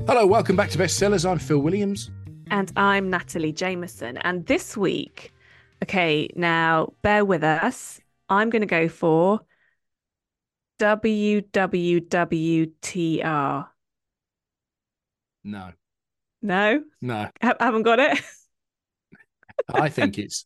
Hello, welcome back to Bestsellers. I'm Phil Williams. And I'm Natalie Jameson. And this week, okay, now bear with us. I'm going to go for WWWTR. No. No? No. Haven't got it? I think it's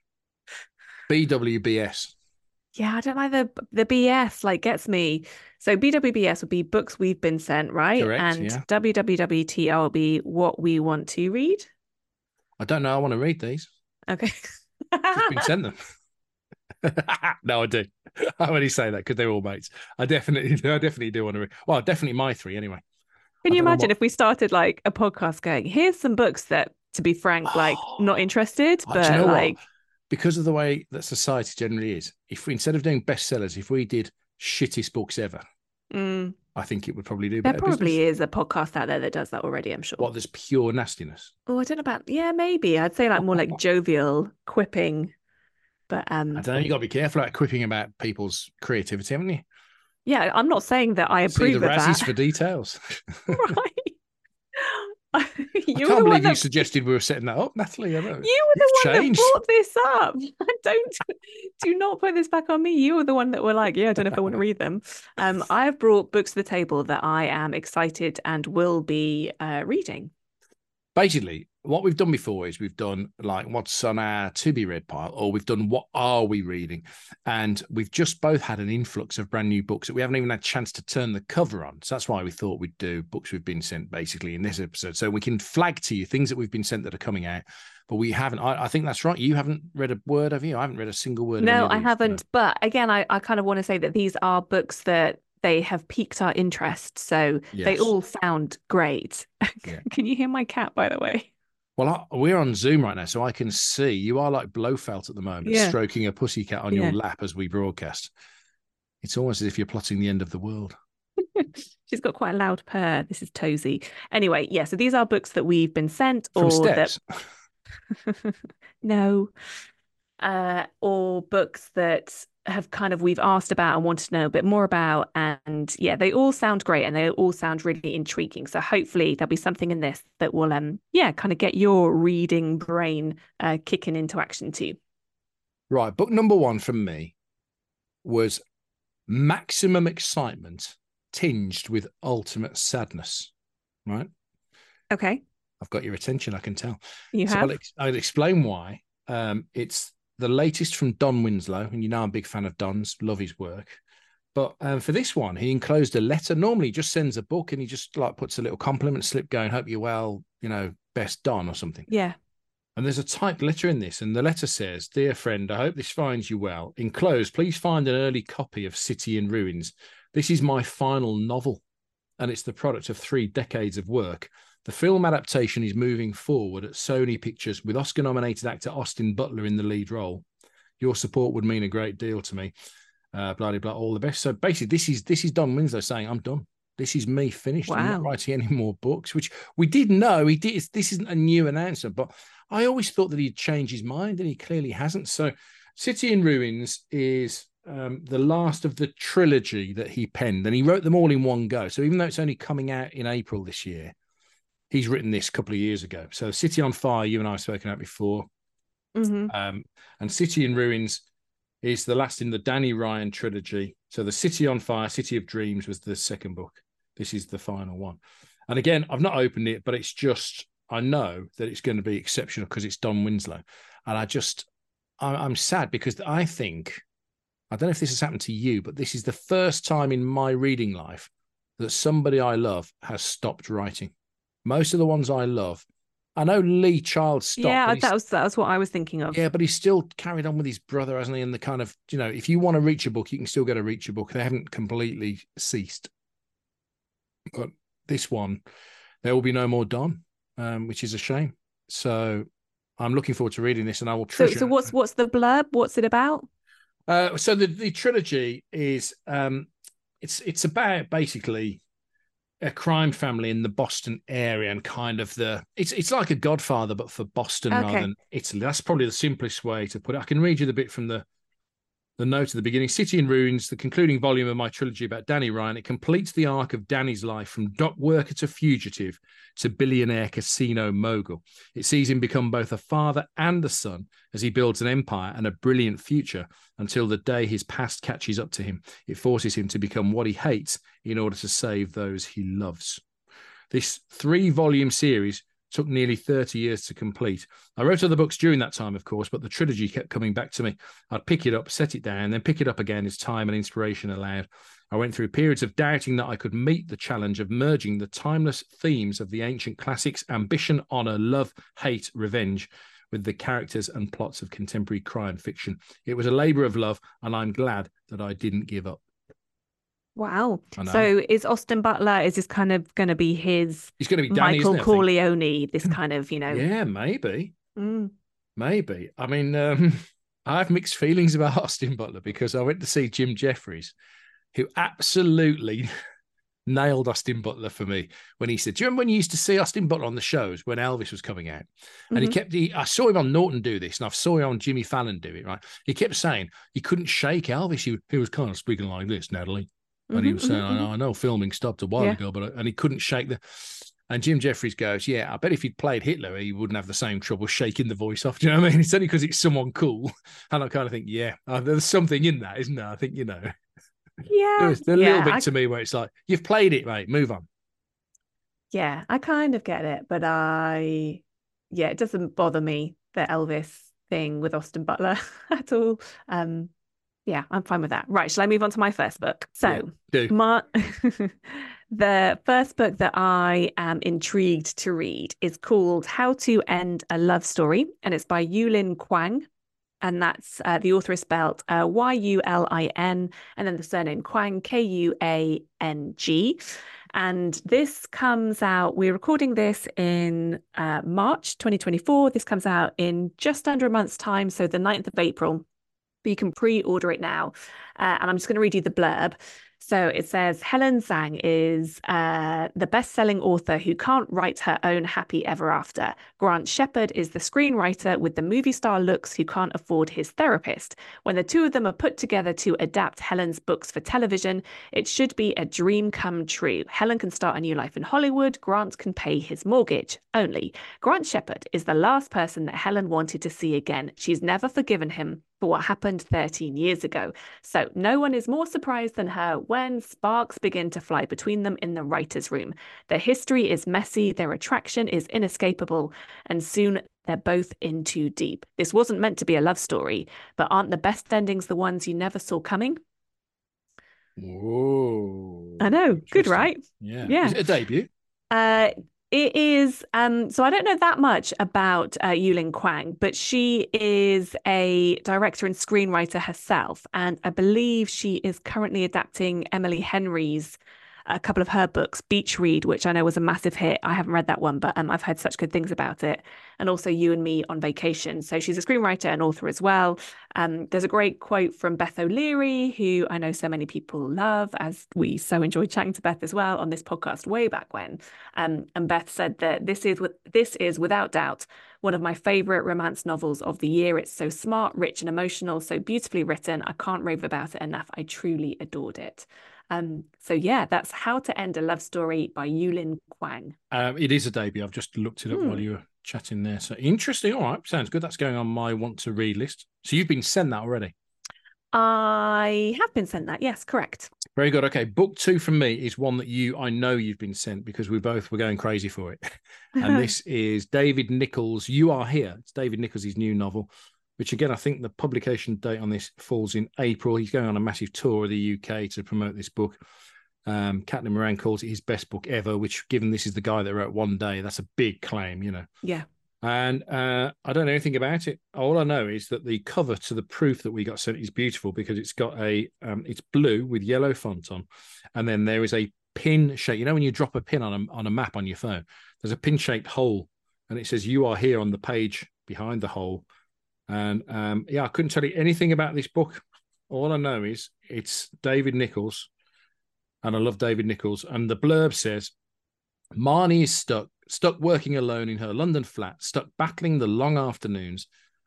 BWBS. Yeah, I don't like the BS, like gets me. So BWBS would be books we've been sent, right? Correct, And yeah. WWWTR will be what we want to read. I don't know. I want to read these. Okay. Just been sent them. No, I do. I only say that because they're all mates. I definitely do want to read. Well, definitely my three anyway. Can I you don't know imagine what... if we started like a podcast going, here's some books that, to be frank, like not interested, Do you but know like, what? Because of the way that society generally is, if we, instead of doing bestsellers, if we did shittest books ever, I think it would probably do there better business. probably is a podcast out there that does that already, I'm sure. What, there's pure nastiness? Oh, I don't know about, yeah, maybe. I'd say like more like jovial quipping. But I don't know. You got to be careful about quipping about people's creativity, haven't you? yeah, I'm not saying that I See the approve of Razzies that. for details. Right. I You were can't the one believe you that suggested we were setting that up, Natalie. you were You've the one that changed. brought this up. Do not put this back on me. You were the one that were like, yeah, I don't know if I want to read them. I've brought books to the table that I am excited and will be reading. Basically, what we've done before is we've done like what's on our to be read pile, or we've done what are we reading, and we've just both had an influx of brand new books that we haven't even had a chance to turn the cover on. So that's why we thought we'd do books we've been sent basically in this episode, so we can flag to you things that we've been sent that are coming out, but we haven't. I think that's right. You haven't read a word, have you? I haven't read a single word. No, of any I of these, haven't. But again, I kind of want to say that these are books that they have piqued our interest. So they Yes. all sound great. Yeah. Can you hear my cat, by the way? Well, we're on Zoom right now, so I can see you are like Blofeld at the moment, Yeah. stroking a pussycat on Yeah. your lap as we broadcast. It's almost as if you're plotting the end of the world. She's got quite a loud purr. This is Tozy. Anyway, yeah, so these are books that we've been sent From or Steps. that no. Or books that have kind of we've asked about and wanted to know a bit more about. And yeah, they all sound great and they all sound really intriguing. So hopefully there'll be something in this that will kind of get your reading brain kicking into action too. Right. Book number one from me was Maximum Excitement Tinged with Ultimate Sadness. Right. Okay. I've got your attention, I can tell. You So have? I'll explain why. It's the latest from Don Winslow, and you know I'm a big fan of Don's, love his work. But for this one, he enclosed a letter. Normally, he just sends a book and he just like puts a little compliment slip going, hope you're well, best Don or something. Yeah. And there's a typed letter in this, and the letter says, "Dear friend, I hope this finds you well. Enclosed, please find an early copy of City in Ruins. This is my final novel, and it's the product of 3 decades of work. The film adaptation is moving forward at Sony Pictures with Oscar-nominated actor Austin Butler in the lead role. Your support would mean a great deal to me. Blah, blah, blah, all the best." So basically, this is Don Winslow saying, I'm done. This is me finished. I'm not Wow. writing any more books, which we did know he did. This isn't a new announcement, but I always thought that he'd change his mind, and he clearly hasn't. So City in Ruins is the last of the trilogy that he penned, and he wrote them all in one go. So even though it's only coming out in April this year, he's written this a couple of years ago. So City on Fire, you and I have spoken about before. Mm-hmm. And City in Ruins is the last in the Danny Ryan trilogy. So the City on Fire, City of Dreams was the second book. This is the final one. And again, I've not opened it, but it's just, I know that it's going to be exceptional because it's Don Winslow. And I'm sad because I don't know if this has happened to you, but this is the first time in my reading life that somebody I love has stopped writing. Most of the ones I love, I know Lee Child stopped. Yeah, that was what I was thinking of. Yeah, but he's still carried on with his brother, hasn't he? And the kind of, if you want to reach a book, you can still go to reach a book. They haven't completely ceased. But this one, there will be no more Don, which is a shame. So I'm looking forward to reading this, and I will treasure. So what's the blurb? What's it about? So the trilogy is it's about basically a crime family in the Boston area, and kind of it's like a Godfather, but for Boston rather than Italy. That's probably the simplest way to put it. I can read you the bit from the the note at the beginning, City in Ruins, the concluding volume of my trilogy about Danny Ryan. It completes the arc of Danny's life from dock worker to fugitive to billionaire casino mogul. It sees him become both a father and a son as he builds an empire and a brilliant future until the day his past catches up to him. It forces him to become what he hates in order to save those he loves. This 3-volume series took nearly 30 years to complete. I wrote other books during that time, of course, but the trilogy kept coming back to me. I'd pick it up, set it down, then pick it up again as time and inspiration allowed. I went through periods of doubting that I could meet the challenge of merging the timeless themes of the ancient classics, ambition, honor, love, hate, revenge, with the characters and plots of contemporary crime fiction. It was a labor of love, and I'm glad that I didn't give up. Wow. So is Austin Butler, is this kind of going to be his He's going to be Danny, Michael isn't it, Corleone, this kind of, Yeah, maybe. Mm. Maybe. I mean, I have mixed feelings about Austin Butler because I went to see Jim Jeffries, who absolutely nailed Austin Butler for me when he said, do you remember when you used to see Austin Butler on the shows when Elvis was coming out? And I saw him on Norton do this, and I saw him on Jimmy Fallon do it, right? He kept saying he couldn't shake Elvis. He was kind of speaking like this, Natalie. And he was saying, I know filming stopped a while ago, and he couldn't shake the... And Jim Jeffries goes, yeah, I bet if he'd played Hitler, he wouldn't have the same trouble shaking the voice off. Do you know what I mean? It's only because it's someone cool. And I kind of think, yeah, there's something in that, isn't there? I think, Yeah. There's a little bit to me where it's like, you've played it, mate, move on. Yeah, I kind of get it, but it doesn't bother me, the Elvis thing with Austin Butler at all. Yeah, I'm fine with that. Right, shall I move on to my first book? So, the first book that I am intrigued to read is called How to End a Love Story, and it's by Yulin Kuang. And that's the author is spelled Yulin, and then the surname Kuang, Kuang. And this comes out, we're recording this in March 2024. This comes out in just under a month's time, so the 9th of April. But you can pre-order it now. And I'm just going to read you the blurb. So it says, Helen Zhang is the best-selling author who can't write her own happy ever after. Grant Shepard is the screenwriter with the movie star looks who can't afford his therapist. When the two of them are put together to adapt Helen's books for television, it should be a dream come true. Helen can start a new life in Hollywood. Grant can pay his mortgage. Only Grant Shepard is the last person that Helen wanted to see again. She's never forgiven him for what happened 13 years ago. So no one is more surprised than her when sparks begin to fly between them in the writer's room. Their history is messy, their attraction is inescapable, and soon they're both in too deep. This wasn't meant to be a love story, but aren't the best endings the ones you never saw coming? Whoa. I know. Good, right? Yeah. Is it a debut? It is. So I don't know that much about Yulin Kuang, but she is a director and screenwriter herself. And I believe she is currently adapting Emily Henry's a couple of her books, Beach Read, which I know was a massive hit. I haven't read that one, but I've heard such good things about it. And also You and Me on Vacation. So she's a screenwriter and author as well. There's a great quote from Beth O'Leary, who I know so many people love, as we so enjoyed chatting to Beth as well on this podcast way back when. And Beth said that this is without doubt one of my favorite romance novels of the year. It's so smart, rich and emotional, so beautifully written. I can't rave about it enough. I truly adored it. So yeah, that's How to End a Love Story by Yulin Kuang. It is a debut. I've just looked it up while you were chatting there. So interesting. All right, sounds good. That's going on my want to read list. So you've been sent that already? I have been sent that. Yes, correct. Very good. Okay, book 2 from me is one that I know you've been sent because we both were going crazy for it. And this is David Nicholls' You Are Here. It's David Nicholls' new novel, which again, I think the publication date on this falls in April. He's going on a massive tour of the UK to promote this book. Caitlin Moran calls it his best book ever, which, given this is the guy that wrote One Day, that's a big claim, you know. Yeah. And I don't know anything about it. All I know is that the cover to the proof that we got sent is beautiful because it's got it's blue with yellow font on, and then there is a pin shape. You know, when you drop a pin on a map on your phone, there's a pin shaped hole, and it says "You Are Here" on the page behind the hole. And I couldn't tell you anything about this book. All I know is it's David Nicholls, and I love David Nicholls. And the blurb says, Marnie is stuck working alone in her London flat, stuck battling the long afternoons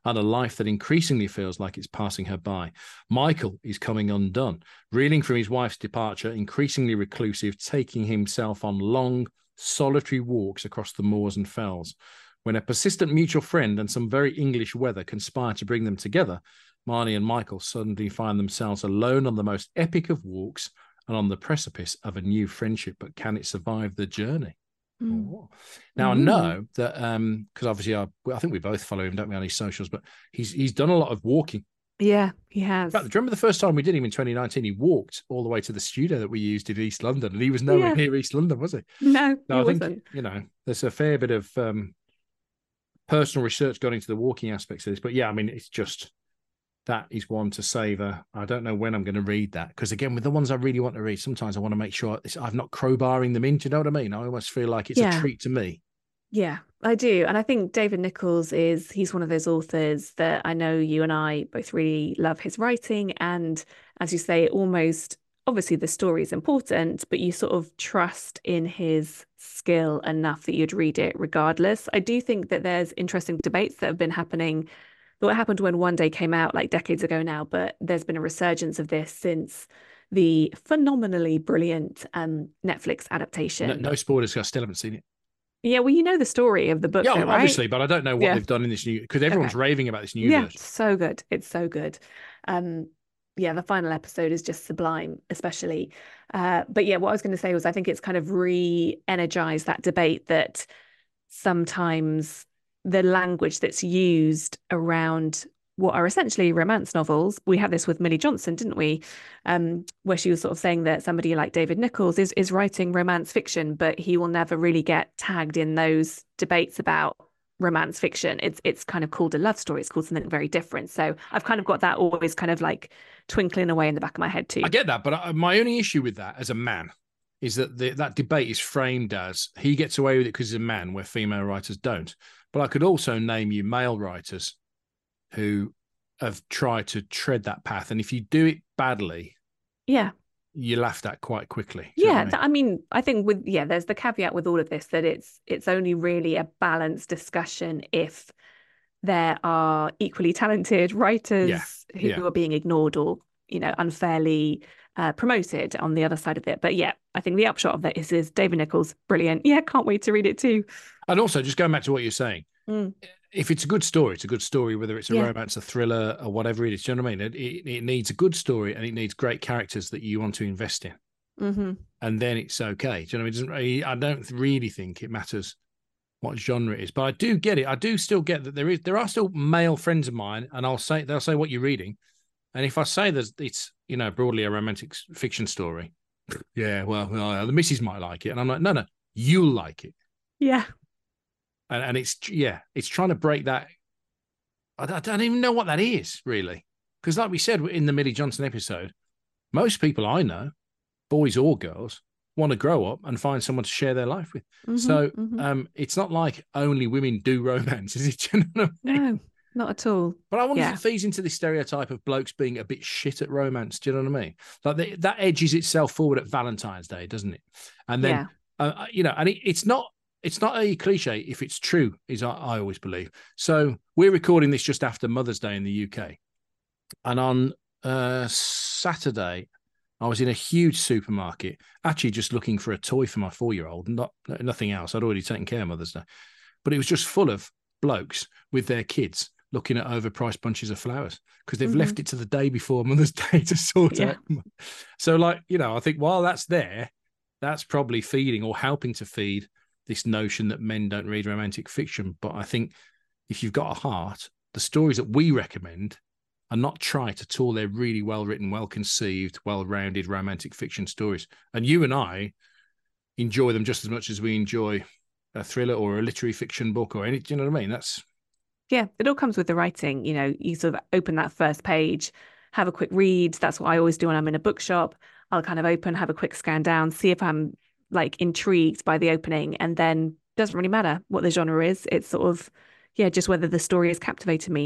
and a life that increasingly feels like it's passing her by. Michael is coming undone, reeling from his wife's departure, increasingly reclusive, taking himself on long, solitary walks across the moors and fells. When a persistent mutual friend and some very English weather conspire to bring them together, Marnie and Michael suddenly find themselves alone on the most epic of walks and on the precipice of a new friendship. But can it survive the journey? Oh. Now I know that because obviously I think we both follow him, don't we, on his socials, but he's done a lot of walking. Yeah, he has. In fact, remember the first time we did him in 2019, he walked all the way to the studio that we used in East London, and he was nowhere near East London, was he? No, I wasn't. think, you know, there's a fair bit of personal research gone into the walking aspects of this. But yeah, I mean, it's just, that is one to savor. I don't know when I'm going to read that, because again, with the ones I really want to read, sometimes I want to make sure I'm not crowbarring them in. Do you know what I mean? I almost feel like it's a treat to me. Yeah, I do. And I think David Nichols he's one of those authors that I know you and I both really love his writing. And as you say, almost, obviously the story is important, but you sort of trust in his skill enough that you'd read it regardless. I do think that there's interesting debates that have been happening. What happened when One Day came out like decades ago now, but there's been a resurgence of this since the phenomenally brilliant Netflix adaptation. No spoilers, because I still haven't seen it. Yeah, well, you know the story of the book, yeah, though, right? Obviously, but I don't know what they've done in this new, because everyone's raving about this new version. Yeah, so good. It's so good. Yeah, the final episode is just sublime, especially. But yeah, what I was going to say was I think it's kind of re-energized that debate that sometimes the language that's used around what are essentially romance novels. We had this with Millie Johnson, didn't we? Where she was sort of saying that somebody like David Nichols is writing romance fiction, but he will never really get tagged in those debates about romance fiction. It's kind of called a love story. It's called something very different. So I've kind of got that always kind of like twinkling away in the back of my head too. I get that, but my only issue with that as a man is that that debate is framed as he gets away with it because he's a man, where female writers don't. But I could also name you male writers who have tried to tread that path, and if you do it badly, you're laughed at quite quickly. I mean, I think there's the caveat with all of this that it's only really a balanced discussion if there are equally talented writers who are being ignored or, you know, unfairly promoted on the other side of it. But yeah, I think the upshot of that is David Nichols, brilliant. Yeah, can't wait to read it too. And also, just going back to what you're saying, if it's a good story, it's a good story, whether it's a romance, a thriller, or whatever it is. Do you know what I mean? It needs a good story, and it needs great characters that you want to invest in. And then it's okay. Do you know what I mean? I don't really think it matters what genre it is, but I do get it. I do still get that there are still male friends of mine, and they'll say what you're reading, and if I say it's, you know, broadly a romantic fiction story, well, the missus might like it, and I'm like, no, you'll like it. Yeah. And it's trying to break that. I don't even know what that is, really. Because like we said in the Millie Johnson episode, most people I know, boys or girls, want to grow up and find someone to share their life with. It's not like only women do romance, is it? You know what I mean? No, not at all. But I wonder if it feeds into this stereotype of blokes being a bit shit at romance. Do you know what I mean? Like that edges itself forward at Valentine's Day, doesn't it? And then, you know, and it's not a cliche if it's true, is I always believe. So we're recording this just after Mother's Day in the UK. And on Saturday, I was in a huge supermarket, actually just looking for a toy for my 4-year-old, nothing else. I'd already taken care of Mother's Day. But it was just full of blokes with their kids looking at overpriced bunches of flowers because they've left it to the day before Mother's Day to sort out. So, like, you know, I think while that's there, that's probably feeding or helping to feed this notion that men don't read romantic fiction. But I think if you've got a heart, the stories that we recommend are not trite at all. They're really well written, well conceived, well-rounded romantic fiction stories. And you and I enjoy them just as much as we enjoy a thriller or a literary fiction book or any, do you know what I mean? It all comes with the writing. You know, you sort of open that first page, have a quick read. That's what I always do when I'm in a bookshop. I'll kind of have a quick scan down, see if I'm like intrigued by the opening, and then doesn't really matter what the genre is. It's sort of, just whether the story has captivated me.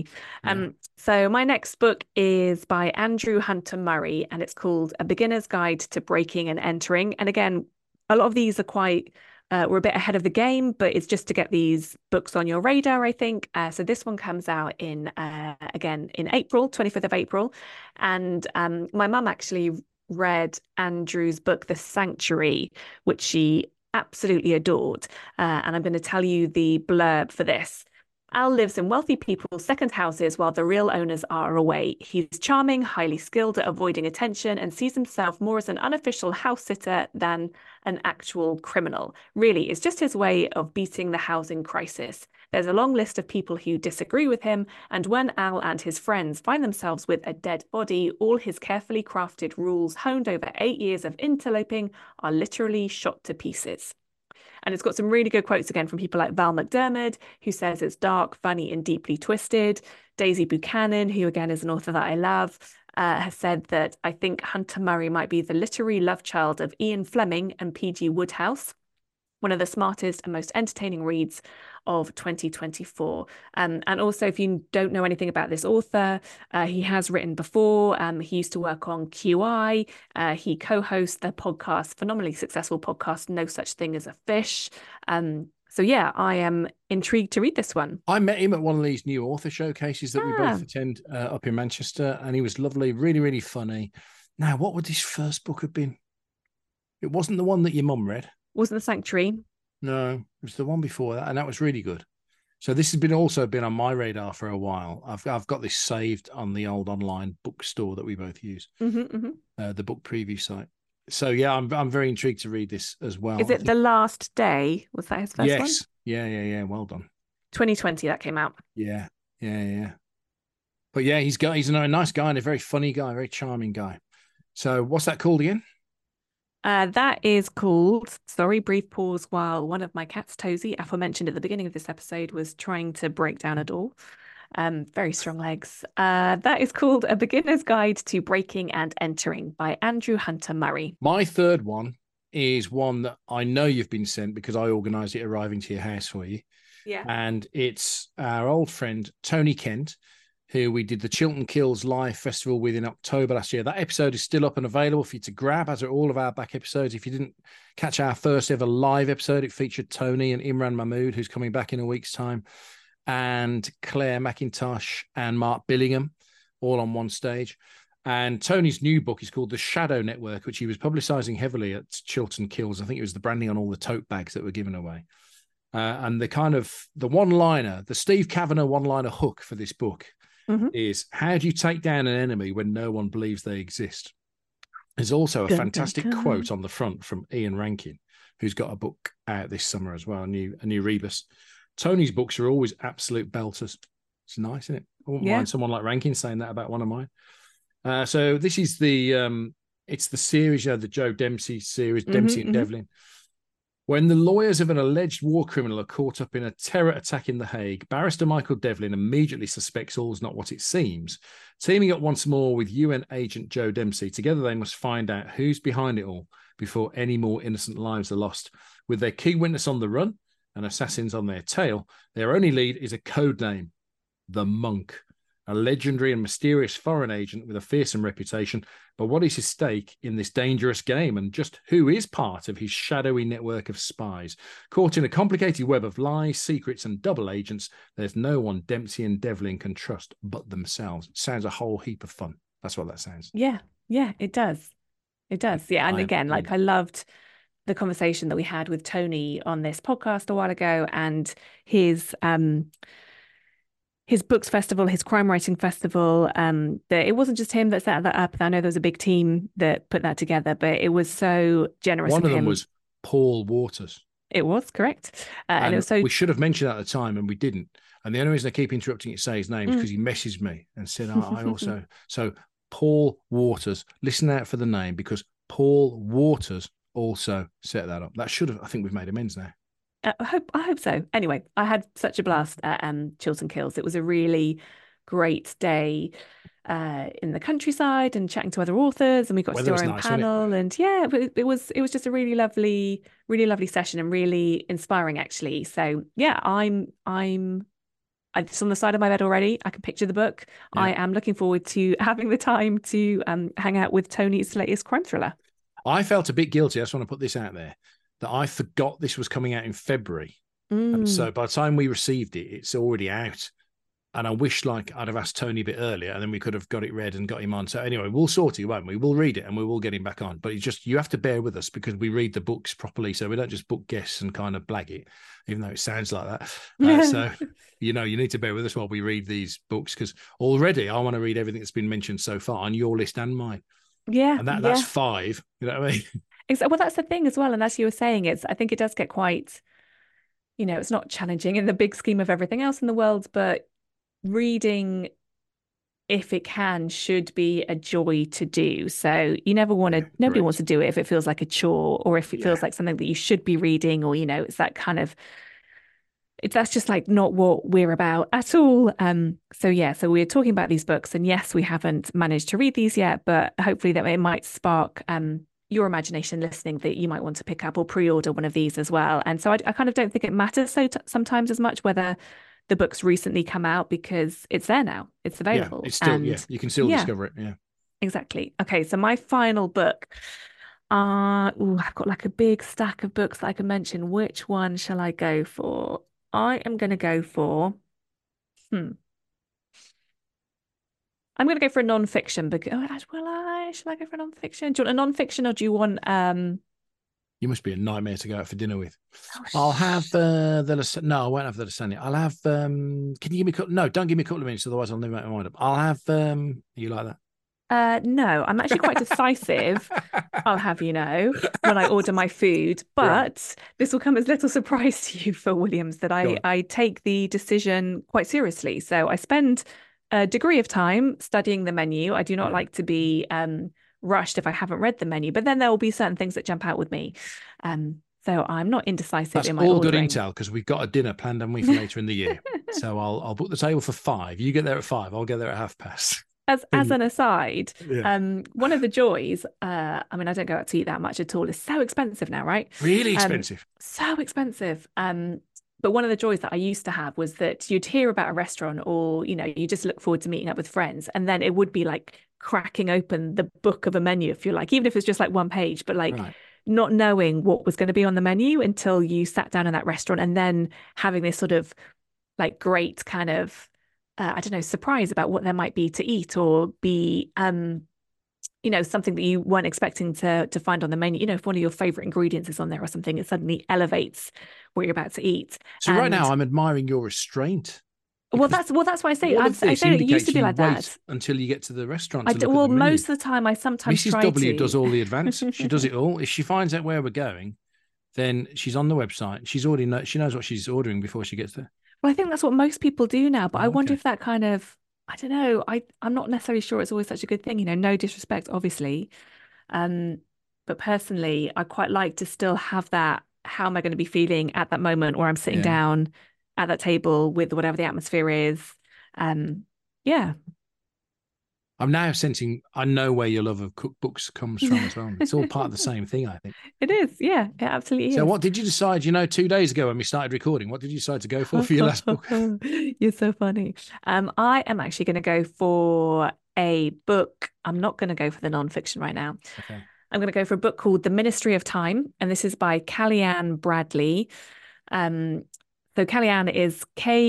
So my next book is by Andrew Hunter Murray, and it's called A Beginner's Guide to Breaking and Entering. And again, a lot of these are quite we're a bit ahead of the game, but it's just to get these books on your radar, I think. So this one comes out again in April, 25th of April. And my mum actually read Andrew's book, The Sanctuary, which she absolutely adored. And I'm going to tell you the blurb for this. Al lives in wealthy people's second houses while the real owners are away. He's charming, highly skilled at avoiding attention, and sees himself more as an unofficial house sitter than an actual criminal. Really, it's just his way of beating the housing crisis. There's a long list of people who disagree with him, and when Al and his friends find themselves with a dead body, all his carefully crafted rules, honed over 8 years of interloping, are literally shot to pieces. And it's got some really good quotes again from people like Val McDermid, who says it's dark, funny, and deeply twisted. Daisy Buchanan, who again is an author that I love, has said that I think Hunter Murray might be the literary love child of Ian Fleming and P.G. Wodehouse, one of the smartest and most entertaining reads of 2024. And also, if you don't know anything about this author, he has written before. He used to work on QI. He co-hosts the podcast, phenomenally successful podcast, No Such Thing as a Fish. So yeah, I am intrigued to read this one. I met him at one of these new author showcases that we both attend up in Manchester, and he was lovely, really, really funny. Now, what would his first book have been? It wasn't the one that your mum read. Wasn't The Sanctuary? No, it was the one before that, and that was really good. So this has also been on my radar for a while. I've got this saved on the old online bookstore that we both use, the book preview site. So yeah, I'm very intrigued to read this as well. Is it The Last Day? Was that his first one? Yes. Yeah. Well done. 2020 that came out. Yeah. But yeah, he's a nice guy and a very funny guy, very charming guy. So what's that called again? That is called, sorry, brief pause while one of my cats, Tozy, aforementioned at the beginning of this episode, was trying to break down a door. Very strong legs. That is called A Beginner's Guide to Breaking and Entering by Andrew Hunter Murray. My third one is one that I know you've been sent because I organised it arriving to your house for you. Yeah. And it's our old friend, Tony Kent, who we did the Chiltern Kills Live Festival with in October last year. That episode is still up and available for you to grab, as are all of our back episodes. If you didn't catch our first ever live episode, it featured Tony and Imran Mahmood, who's coming back in a week's time, and Claire McIntosh and Mark Billingham, all on one stage. And Tony's new book is called The Shadow Network, which he was publicising heavily at Chiltern Kills. I think it was the branding on all the tote bags that were given away. And the one-liner, the Steve Kavanagh one-liner hook for this book is, how do you take down an enemy when no one believes they exist? There's also a fantastic quote on the front from Ian Rankin, who's got a book out this summer as well, a new rebus. Tony's books are always absolute belters. It's nice, isn't it? I wouldn't mind someone like Rankin saying that about one of mine. So this is it's the series, the Joe Dempsey series, Dempsey and Devlin. When the lawyers of an alleged war criminal are caught up in a terror attack in The Hague, Barrister Michael Devlin immediately suspects all's not what it seems. Teaming up once more with UN agent Joe Dempsey, together they must find out who's behind it all before any more innocent lives are lost. With their key witness on the run and assassins on their tail, their only lead is a code name, the Monk, a legendary and mysterious foreign agent with a fearsome reputation. But what is his stake in this dangerous game, and just who is part of his shadowy network of spies? Caught in a complicated web of lies, secrets, and double agents, there's no one Dempsey and Devlin can trust but themselves. It sounds a whole heap of fun. That's what that sounds. Yeah, it does. It does. Yeah. And again, I loved the conversation that we had with Tony on this podcast a while ago, and his books festival, his crime writing festival, that it wasn't just him that set that up. I know there was a big team that put that together, but it was so generous. One of them was Paul Waters. It was, correct. And it was so... We should have mentioned that at the time, and we didn't. And the only reason I keep interrupting you to say his name is because he messaged me and said, I also... So Paul Waters, listen out for the name, because Paul Waters also set that up. That should have... I think we've made amends now. I hope so. Anyway, I had such a blast at Chiltern Kills. It was a really great day in the countryside and chatting to other authors, and we got to do our own panel. And yeah, it was just a really lovely session and really inspiring, actually. So yeah, it's on the side of my bed already. I can picture the book. Yeah. I am looking forward to having the time to hang out with Tony's latest crime thriller. I felt a bit guilty. I just want to put this out there. that I forgot this was coming out in February. And Mm. so by the time we received it, it's already out. And I wish like I'd have asked Tony a bit earlier, and then we could have got it read and got him on. So anyway, we'll sort it, won't we? We'll read it and we will get him back on. But it's just, you have to bear with us because we read the books properly. So we don't just book guests and kind of blag it, even though it sounds like that. So, you need to bear with us while we read these books, because already I want to read everything that's been mentioned so far on your list and mine. Yeah. And that's 5. You know what I mean? Well, that's the thing as well. And as you were saying, I think it does get quite, it's not challenging in the big scheme of everything else in the world, but reading, if it can, should be a joy to do. So you never want to, nobody wants to do it if it feels like a chore, or if it feels like something that you should be reading, or, it's that kind of, that's just like not what we're about at all. So we're talking about these books, and yes, we haven't managed to read these yet, but hopefully that it might spark your imagination listening, that you might want to pick up or pre-order one of these as well. And so I kind of don't think it matters sometimes as much whether the book's recently come out, because it's there now, it's available. It's still, you can still discover it. Yeah, exactly. Okay, so my final book, I've got like a big stack of books that I can mention. Which one shall I go for? I am going to go for I'm going to go for a non-fiction book. Should I go for a non-fiction? Do you want a non-fiction, or do you want You must be a nightmare to go out for dinner with. I'll have no, I won't have the lasagna. I'll have can you give me no, don't give me a couple of minutes, otherwise I'll never make my mind up. I'll have you like that? No, I'm actually quite decisive. I'll have when I order my food, but this will come as little surprise to you for Williams that I take the decision quite seriously. So I spend a degree of time studying the menu. I do not like to be rushed if I haven't read the menu, but then there will be certain things that jump out with me. So I'm not indecisive in my ordering. That's all good intel, because we've got a dinner planned, haven't we, for later in the year. So I'll book the table for 5. You get there at 5. I'll get there at 5:30. As an aside, one of the joys, I don't go out to eat that much at all. It's so expensive now, right? Really expensive. So expensive. But one of the joys that I used to have was that you'd hear about a restaurant, or, you just look forward to meeting up with friends. And then it would be like cracking open the book of a menu, if you like, even if it's just like one page, but like not knowing what was going to be on the menu until you sat down in that restaurant, and then having this sort of like great kind of, surprise about what there might be to eat, or be, something that you weren't expecting to find on the menu. If one of your favorite ingredients is on there or something, it suddenly elevates what you're about to eat. So right now I'm admiring your restraint. Well, that's why I say it used to be like that until you get to the restaurant. Most of the time I sometimes Mrs. W does all the advance. She does it all. If she finds out where we're going, then she's on the website. She knows what she's ordering before she gets there. Well, I think that's what most people do now, but I wonder if that kind of, I don't know. I'm not necessarily sure it's always such a good thing. No disrespect, obviously, but personally, I quite like to still have that. How am I going to be feeling at that moment where I'm sitting down at that table with whatever the atmosphere is? I'm now sensing, I know where your love of cookbooks comes from as well. It's all part of the same thing, I think. It is, yeah, it absolutely is. So what did you decide, 2 days ago when we started recording, what did you decide to go for your last book? You're so funny. I am actually going to go for a book. I'm not going to go for the non-fiction right now. Okay. I'm going to go for a book called The Ministry of Time, and this is by Kalyan Bradley. So Kalyan is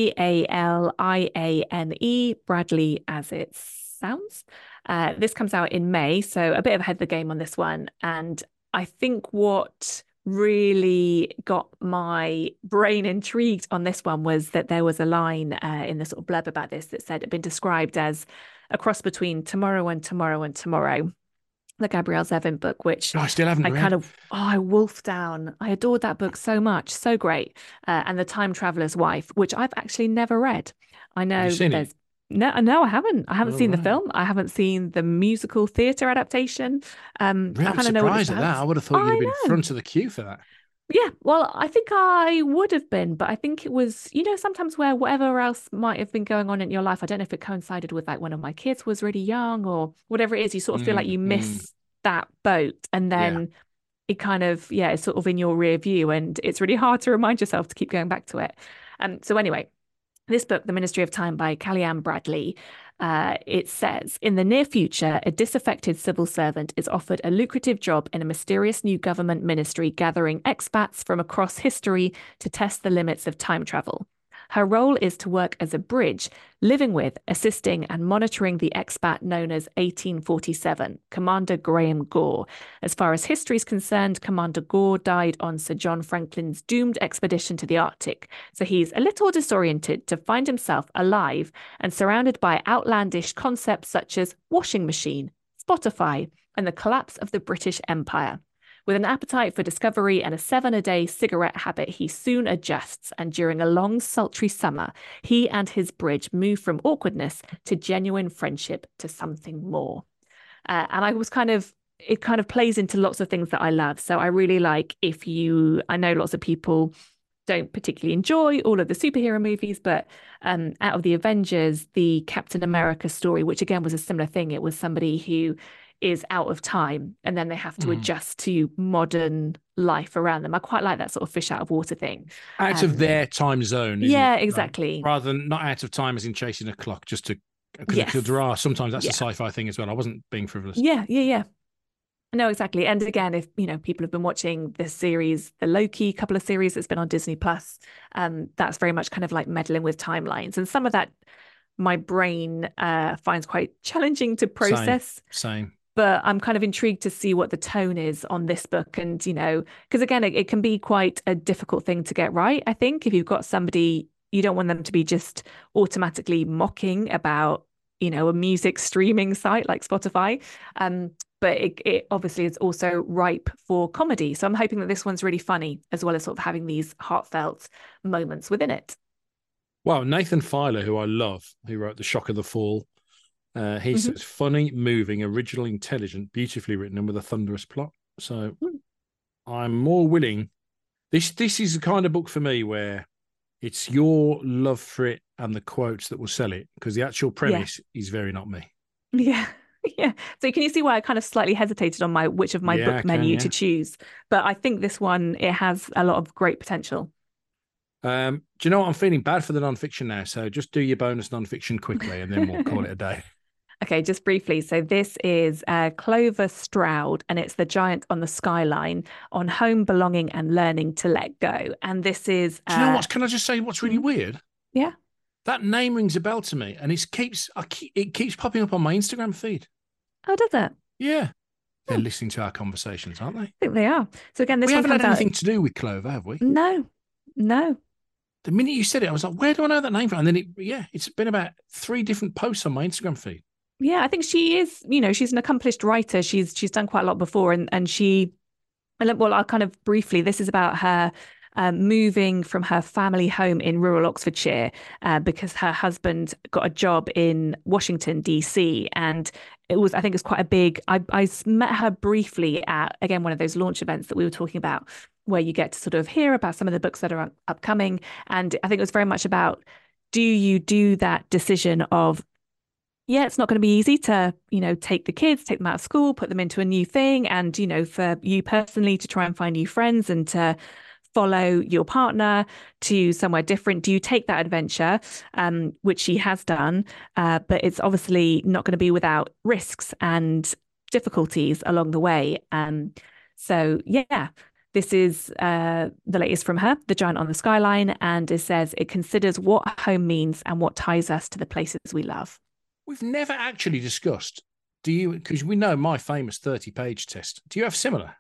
Kaliane, Bradley as it sounds. This comes out in May, so a bit ahead of the game on this one. And I think what really got my brain intrigued on this one was that there was a line in the sort of blurb about this that said it had been described as a cross between Tomorrow and Tomorrow and Tomorrow, the Gabrielle Zevin book, which I still haven't read. I wolfed down. I adored that book so much, so great. And The Time Traveler's Wife, which I've actually never read. I know Have you seen it? No, I haven't. I haven't seen the film. I haven't seen the musical theatre adaptation. I'm surprised at that. I would have thought you'd have been front of the queue for that. Yeah, well, I think I would have been, but I think it was, sometimes where whatever else might have been going on in your life, I don't know if it coincided with like one of my kids was really young or whatever it is, you sort of feel like you miss that boat, and then it kind of, it's sort of in your rear view, and it's really hard to remind yourself to keep going back to it. So anyway, this book, The Ministry of Time by Kalyan Bradley, It says, in the near future, a disaffected civil servant is offered a lucrative job in a mysterious new government ministry gathering expats from across history to test the limits of time travel. Her role is to work as a bridge, living with, assisting, and monitoring the expat known as 1847, Commander Graham Gore. As far as history is concerned, Commander Gore died on Sir John Franklin's doomed expedition to the Arctic, so he's a little disoriented to find himself alive and surrounded by outlandish concepts such as washing machine, Spotify, and the collapse of the British Empire. With an appetite for discovery and a 7-a-day cigarette habit, he soon adjusts, and during a long, sultry summer, he and his bridge move from awkwardness to genuine friendship to something more. And it kind of plays into lots of things that I love. So I really like I know lots of people don't particularly enjoy all of the superhero movies, but out of the Avengers, the Captain America story, which again was a similar thing, it was somebody who is out of time and then they have to adjust to modern life around them. I quite like that sort of fish out of water thing. Out of their time zone. Yeah, exactly. Rather than not out of time as in chasing a clock, because there are sometimes that's a sci-fi thing as well. I wasn't being frivolous. Yeah. No, exactly. And again, if people have been watching this series, the Loki couple of series that's been on Disney Plus, that's very much kind of like meddling with timelines. And some of that my brain finds quite challenging to process. Same. But I'm kind of intrigued to see what the tone is on this book. And, because again, it can be quite a difficult thing to get right. I think if you've got somebody, you don't want them to be just automatically mocking about, a music streaming site like Spotify. But it obviously is also ripe for comedy. So I'm hoping that this one's really funny, as well as sort of having these heartfelt moments within it. Well, Nathan Filer, who I love, who wrote The Shock of the Fall, he says, funny, moving, original, intelligent, beautifully written, and with a thunderous plot. So I'm more willing. This is the kind of book for me where it's your love for it and the quotes that will sell it, because the actual premise is very not me. Yeah. Yeah. So can you see why I kind of slightly hesitated on which of my book menu to choose? But I think this one, it has a lot of great potential. Do you know what? I'm feeling bad for the nonfiction now. So just do your bonus nonfiction quickly and then we'll call it a day. Okay, just briefly. So this is Clover Stroud, and it's The Giant on the Skyline, on home, belonging, and learning to let go. And this is... Do you know what? Can I just say what's really weird? Yeah. That name rings a bell to me, and it keeps popping up on my Instagram feed. Oh, does it? Yeah. They're listening to our conversations, aren't they? I think they are. So again, this we one haven't had anything out... to do with Clover, have we? No. The minute you said it, I was like, where do I know that name from? And then it's been about 3 different posts on my Instagram feed. Yeah, I think she is, she's an accomplished writer. She's done quite a lot before. And I'll kind of briefly, this is about her moving from her family home in rural Oxfordshire because her husband got a job in Washington, D.C. And I think it's quite a big, I met her briefly at, again, one of those launch events that we were talking about, where you get to sort of hear about some of the books that are upcoming. And I think it was very much about, do you do that decision of, it's not going to be easy to, take them out of school, put them into a new thing. And, for you personally to try and find new friends and to follow your partner to somewhere different. Do you take that adventure, which she has done, but it's obviously not going to be without risks and difficulties along the way. This is the latest from her, The Giant on the Skyline, and it says it considers what home means and what ties us to the places we love. We've never actually discussed, because we know my famous 30-page test. Do you have similar?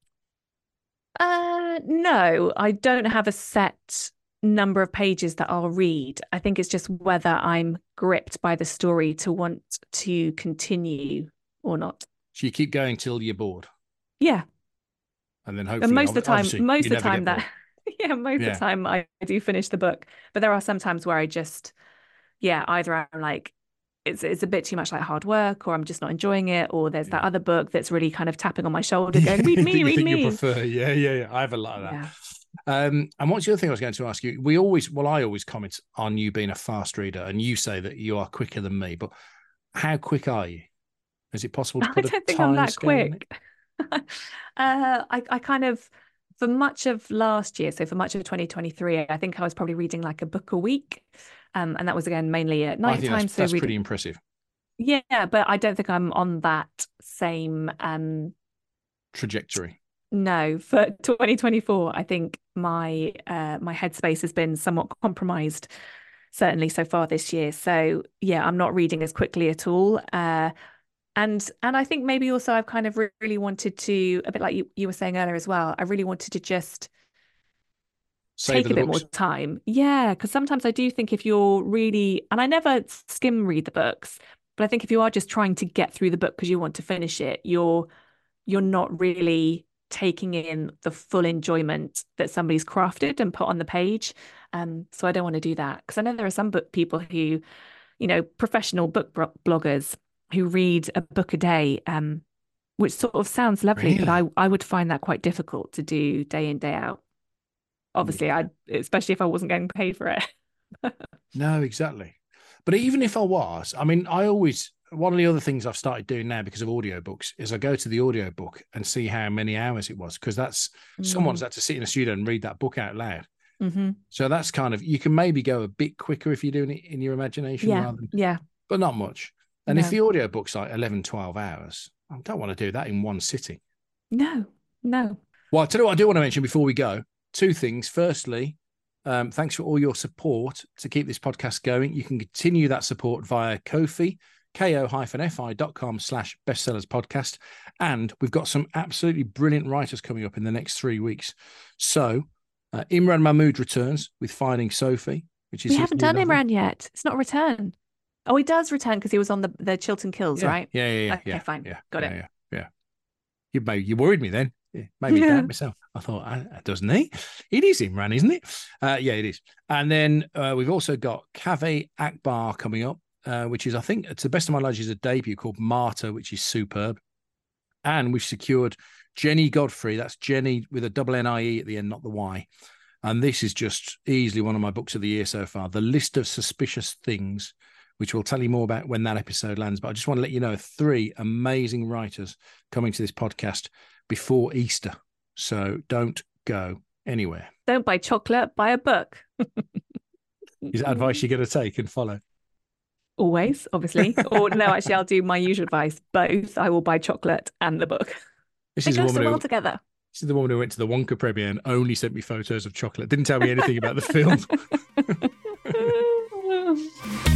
No, I don't have a set number of pages that I'll read. I think it's just whether I'm gripped by the story to want to continue or not. So you keep going till you're bored? Yeah. And then hopefully... And most of the time I do finish the book. But there are some times where I just, either I'm like, it's a bit too much like hard work, or I'm just not enjoying it, or there's that other book that's really kind of tapping on my shoulder going, read me, read me. You prefer. Yeah. I have a lot of that. Yeah. And what's the other thing I was going to ask you? I always comment on you being a fast reader, and you say that you are quicker than me, but how quick are you? Is it possible to put a time scale on it? I don't think I'm that quick. I kind of, for much of last year, so for much of 2023, I think I was probably reading like a book a week. And that was, again, mainly at night time. That's pretty impressive. Yeah, but I don't think I'm on that same trajectory. no, for 2024, I think my headspace has been somewhat compromised, certainly so far this year. So yeah, I'm not reading as quickly at all. And I think maybe also I've kind of really wanted to, a bit like you were saying earlier as well, I really wanted to just Savor take a the bit more books. time. Yeah, because sometimes I do think if you're really, and I never skim read the books, but I think if you are just trying to get through the book because you want to finish it, you're not really taking in the full enjoyment that somebody's crafted and put on the page. So I don't want to do that because I know there are some book people who, professional book bloggers who read a book a day, which sort of sounds lovely, but Really? I would find that quite difficult to do day in, day out. Obviously, Yeah. especially if I wasn't getting paid for it. No, exactly. But even if I was, I mean, one of the other things I've started doing now because of audiobooks is I go to the audiobook and see how many hours it was, because that's someone's Mm. had to sit in a studio and read that book out loud. Hmm. So that's kind of, you can maybe go a bit quicker if you're doing it in your imagination Yeah, rather than, yeah, but not much. And if no, the audiobook's like 11, 12 hours, I don't want to do that in one sitting. no, no. Well, I'll tell you what I do want to mention before we go. Two things. Firstly, thanks for all your support to keep this podcast going. You can continue that support via Ko-fi, ko-fi.com/bestsellers podcast. And we've got some absolutely brilliant writers coming up in the next 3 weeks. So Imran Mahmood returns with Finding Sophie, which is We his haven't new done novel. Imran yet. It's not a return. Oh, he does return because he was on the Chiltern Kills, Yeah, right? yeah, yeah, yeah, Okay, yeah, fine. yeah, Got yeah, it. yeah, yeah. You worried me then. It made me doubt Yeah. myself. I thought, doesn't he? It is Imran, isn't it? Yeah, it is. And then we've also got Kaveh Akbar coming up, which is, I think, to the best of my knowledge, is a debut called Martyr, which is superb. And we've secured Jenny Godfrey. That's Jenny with a double NIE at the end, not the Y. And this is just easily one of my books of the year so far. The List of Suspicious Things, which we'll tell you more about when that episode lands. But I just want to let you know 3 amazing writers coming to this podcast before Easter. So don't go anywhere. Don't buy chocolate, buy a book. Is that advice you're going to take and follow? Always, obviously. Or no, actually, I'll do my usual advice. Both. I will buy chocolate and the book. This They is a go woman so well who together. This is the woman who went to the Wonka premiere and only sent me photos of chocolate. Didn't tell me anything about the film.